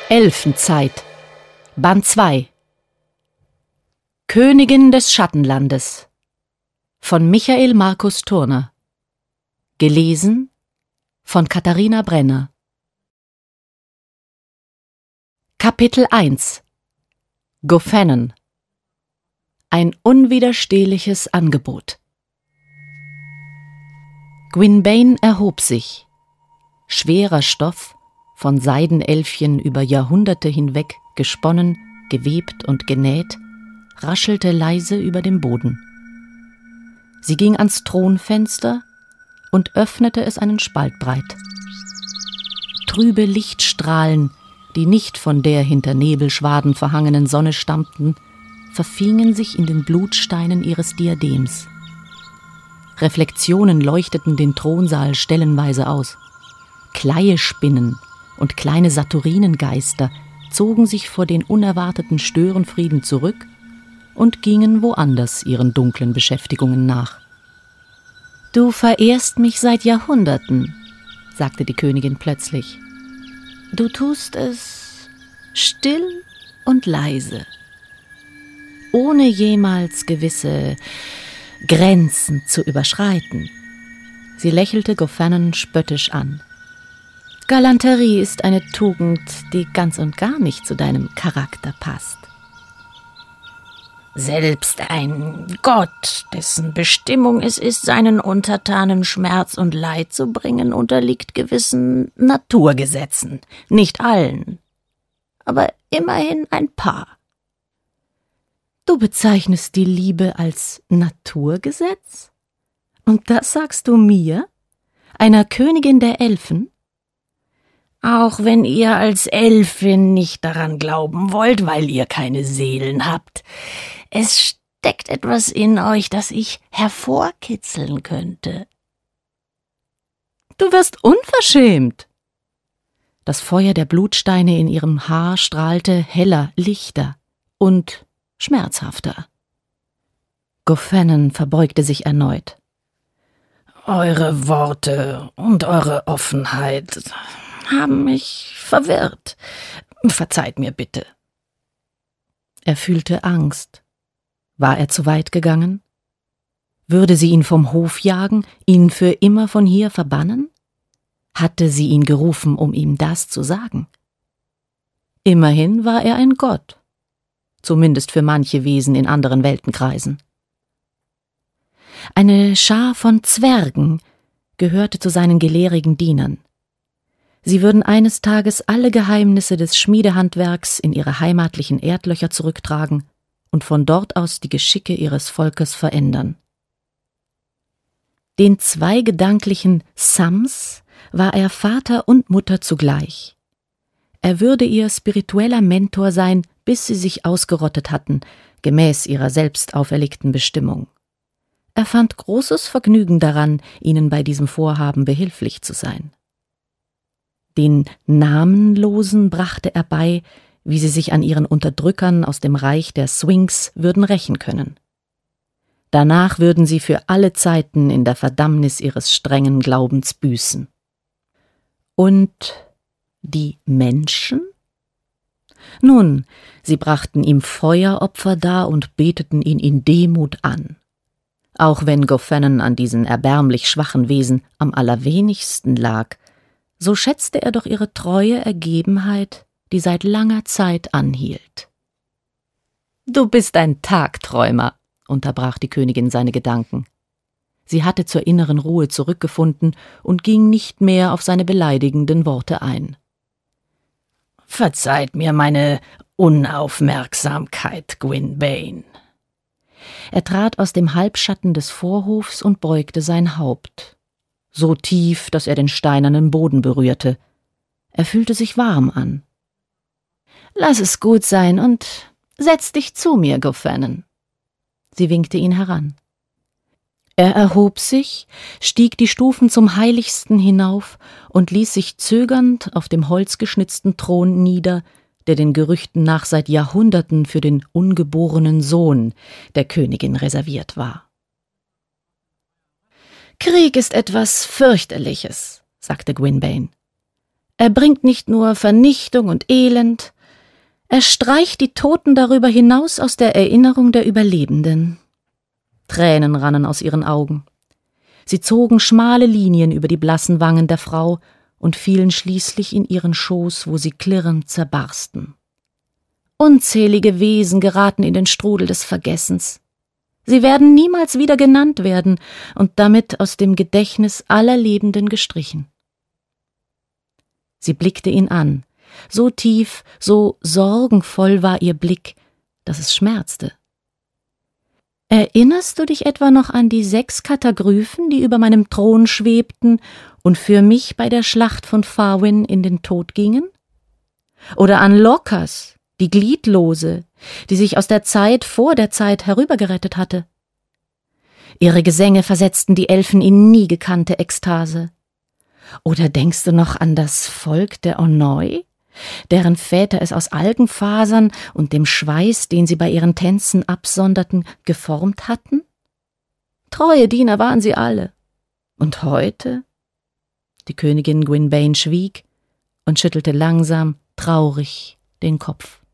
Elfenzeit Band 2 Königin des Schattenlandes von Michael Markus Turner. Gelesen von Katharina Brenner. Kapitel 1 Gofennen. Ein unwiderstehliches Angebot. Gwynbane erhob sich. Schwerer Stoff, von Seidenelfchen über Jahrhunderte hinweg gesponnen, gewebt und genäht, raschelte leise über dem Boden. Sie ging ans Thronfenster und öffnete es einen Spalt breit. Trübe Lichtstrahlen, die nicht von der hinter Nebelschwaden verhangenen Sonne stammten, verfingen sich in den Blutsteinen ihres Diadems. Reflexionen leuchteten den Thronsaal stellenweise aus. Kleiespinnen und kleine Saturninengeister zogen sich vor den unerwarteten Störenfrieden zurück und gingen woanders ihren dunklen Beschäftigungen nach. »Du verehrst mich seit Jahrhunderten«, sagte die Königin plötzlich. »Du tust es still und leise, ohne jemals gewisse Grenzen zu überschreiten.« Sie lächelte Gofennen spöttisch an. »Galanterie ist eine Tugend, die ganz und gar nicht zu deinem Charakter passt.« »Selbst ein Gott, dessen Bestimmung es ist, seinen Untertanen Schmerz und Leid zu bringen, unterliegt gewissen Naturgesetzen. Nicht allen, aber immerhin ein paar.« »Du bezeichnest die Liebe als Naturgesetz? Und das sagst du mir, einer Königin der Elfen?« »Auch wenn ihr als Elfin nicht daran glauben wollt, weil ihr keine Seelen habt. Es steckt etwas in euch, das ich hervorkitzeln könnte.« »Du wirst unverschämt!« Das Feuer der Blutsteine in ihrem Haar strahlte heller, lichter und schmerzhafter. Gofennen verbeugte sich erneut. »Eure Worte und eure Offenheit haben mich verwirrt. Verzeiht mir bitte.« Er fühlte Angst. War er zu weit gegangen? Würde sie ihn vom Hof jagen, ihn für immer von hier verbannen? Hatte sie ihn gerufen, um ihm das zu sagen? Immerhin war er ein Gott, zumindest für manche Wesen in anderen Weltenkreisen. Eine Schar von Zwergen gehörte zu seinen gelehrigen Dienern. Sie würden eines Tages alle Geheimnisse des Schmiedehandwerks in ihre heimatlichen Erdlöcher zurücktragen und von dort aus die Geschicke ihres Volkes verändern. Den zwei gedanklichen Sams war er Vater und Mutter zugleich. Er würde ihr spiritueller Mentor sein, bis sie sich ausgerottet hatten, gemäß ihrer selbst auferlegten Bestimmung. Er fand großes Vergnügen daran, ihnen bei diesem Vorhaben behilflich zu sein. Den Namenlosen brachte er bei, wie sie sich an ihren Unterdrückern aus dem Reich der Swings würden rächen können. Danach würden sie für alle Zeiten in der Verdammnis ihres strengen Glaubens büßen. Und die Menschen? Nun, sie brachten ihm Feueropfer dar und beteten ihn in Demut an. Auch wenn Gofennen an diesen erbärmlich schwachen Wesen am allerwenigsten lag, so schätzte er doch ihre treue Ergebenheit, die seit langer Zeit anhielt. »Du bist ein Tagträumer«, unterbrach die Königin seine Gedanken. Sie hatte zur inneren Ruhe zurückgefunden und ging nicht mehr auf seine beleidigenden Worte ein. »Verzeiht mir meine Unaufmerksamkeit, Gwynbane.« Er trat aus dem Halbschatten des Vorhofs und beugte sein Haupt. So tief, dass er den steinernen Boden berührte. Er fühlte sich warm an. »Lass es gut sein und setz dich zu mir, Gofennen.« Sie winkte ihn heran. Er erhob sich, stieg die Stufen zum Heiligsten hinauf und ließ sich zögernd auf dem holzgeschnitzten Thron nieder, der den Gerüchten nach seit Jahrhunderten für den ungeborenen Sohn der Königin reserviert war. »Krieg ist etwas fürchterliches«, sagte Gwynbane. Er bringt nicht nur Vernichtung und Elend, er streicht die Toten darüber hinaus aus der Erinnerung der Überlebenden. Tränen rannen aus ihren Augen. Sie zogen schmale Linien über die blassen Wangen der Frau und fielen schließlich in ihren Schoß, wo sie klirrend zerbarsten. Unzählige Wesen geraten in den Strudel des Vergessens. Sie werden niemals wieder genannt werden und damit aus dem Gedächtnis aller Lebenden gestrichen. Sie blickte ihn an. So tief, so sorgenvoll war ihr Blick, dass es schmerzte. »Erinnerst du dich etwa noch an die 6 Katagryphen, die über meinem Thron schwebten und für mich bei der Schlacht von Farwyn in den Tod gingen? Oder an Lokas, die Gliedlose, die sich aus der Zeit vor der Zeit herübergerettet hatte? Ihre Gesänge versetzten die Elfen in nie gekannte Ekstase. Oder denkst du noch an das Volk der Onoi, deren Väter es aus Algenfasern und dem Schweiß, den sie bei ihren Tänzen absonderten, geformt hatten? Treue Diener waren sie alle. Und heute?« Die Königin Gwynbane schwieg und schüttelte langsam, traurig den Kopf.